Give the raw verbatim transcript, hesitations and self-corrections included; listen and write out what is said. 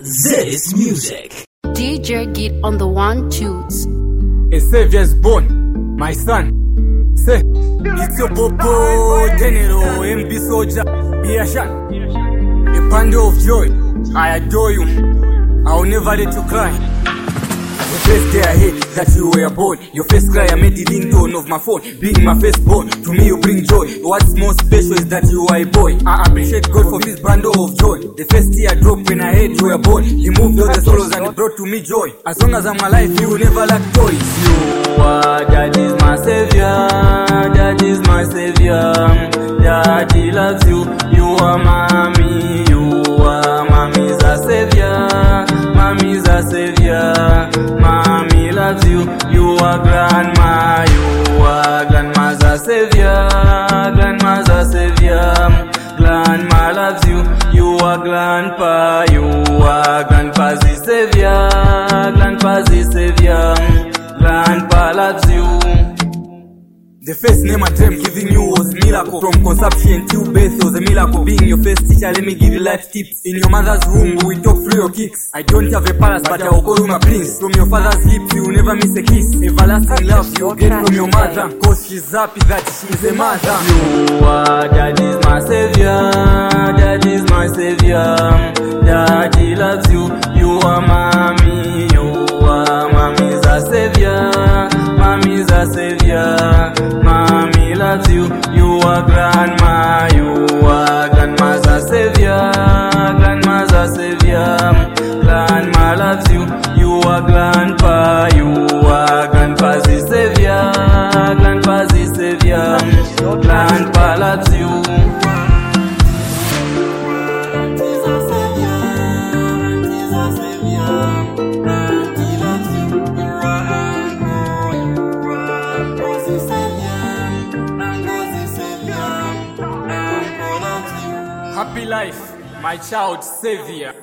This music. D J Git on the one twos. A savior's born, my son. Say, it's your popo, General, M P soldier, Biashan. A bundle of joy, I adore you. I will never let you cry. The first day I hate that you were born. Your first cry I made the ringtone of my phone. Being my firstborn, to me you bring joy. What's more special is that you are a boy. I appreciate God for this bundle of joy. The first tear dropped when I heard you were born. He moved all the sorrows and he brought to me joy. As long as I'm alive, you will never lack toys. You are, that is my savior. That is my savior. Daddy loves you. You are mommy. You are mommy's a savior. Mommy's a savior. Mommy loves you. You are grandma. You are grandma's a savior. Grandma's a savior. Grandma loves you. You are grandpa. You are grandpa's the savior. Grandpa's the savior. Grandpa loves you. The first name I dreamt giving you was miracle. From conception till birth was a miracle. Being your first teacher, let me give you life tips. In your mother's womb, we talk through your kicks. I don't have a palace, but I will call you my prince. From your father's lips, you will never miss a kiss. Everlasting love you get from your mother, cause she's happy that she's a mother. You are, that is my savior. That is my savior. Daddy loves you. You are mommy. You are mommy's a savior. Mommy's a savior. Mommy loves you. You are grandma. You are grandma's a savior. Grandma's a savior. Grandma loves you. You are grandpa. You are grandpa's the savior. Grandpa's the savior. Grandpa loves you. Happy life, my child savior.